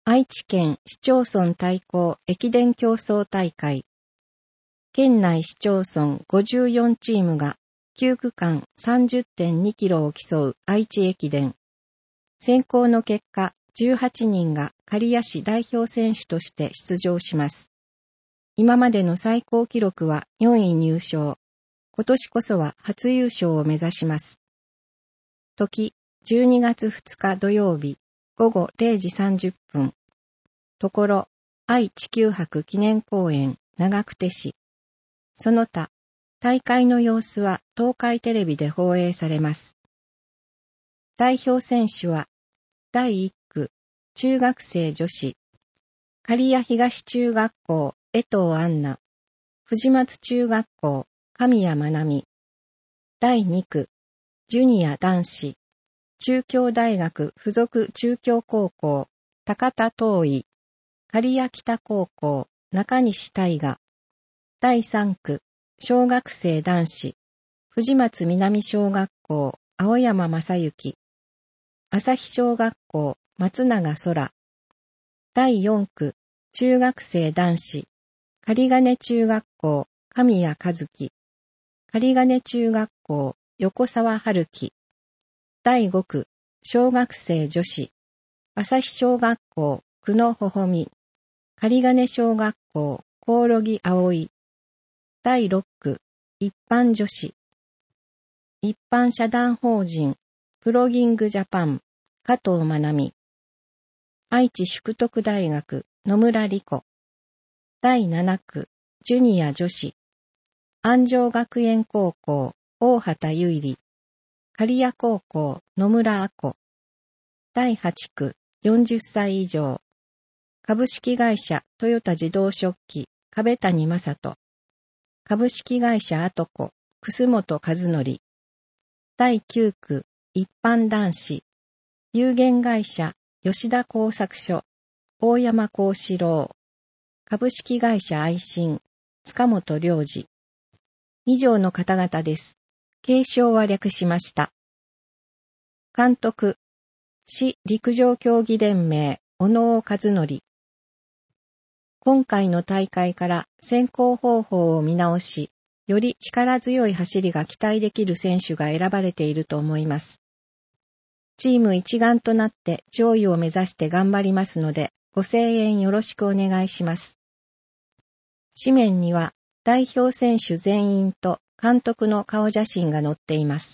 愛知県市町村対抗駅伝競争大会。県内市町村54チームが9区間 30.2 キロを競う愛知駅伝。選考の結果、18人が刈谷市代表選手として出場します。今までの最高記録は4位入賞。今年こそは初優勝を目指します。時、12月2日土曜日、午後0時30分。ところ、愛・地球博記念公園、長久手市。その他、大会の様子は東海テレビで放映されます。代表選手は、第1区、中学生女子、刈谷東中学校、江藤杏奈、藤松中学校、神谷愛美。第2区、ジュニア男子、中京大学附属中京高校、高田東衣、刈谷北高校、中西大河。第3区、小学生男子、藤松南小学校、青山正幸。朝日小学校、松永空。第4区、中学生男子、狩金中学校、神谷和樹。狩金中学校、横沢春樹。第5区、小学生女子、朝日小学校、久野ほほみ。狩金小学校、コオロギ葵。第6区、一般女子。一般社団法人、プロギングジャパン、加藤愛美。愛知淑徳大学、野村理子。第7区、ジュニア女子。安城学園高校、大畑優里。刈谷高校、野村亜子。第8区、40歳以上。株式会社トヨタ自動食器、壁谷正人。株式会社アトコ、楠本和則。第9区、一般男子。有限会社、吉田工作所、大山幸四郎。株式会社愛心、塚本良二。以上の方々です。継承は略しました。監督、市陸上競技連盟、小野尾和則。今回の大会から選考方法を見直し、より力強い走りが期待できる選手が選ばれていると思います。チーム一丸となって上位を目指して頑張りますので、ご声援よろしくお願いします。紙面には代表選手全員と監督の顔写真が載っています。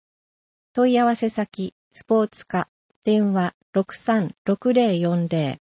問い合わせ先、スポーツ課、電話 636040